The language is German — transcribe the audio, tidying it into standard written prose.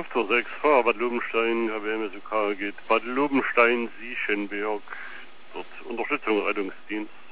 1506 vor Bad Lobenstein, HWMSUK geht Bad Lobenstein, Siechenberg, dort Unterstützung Rettungsdienst.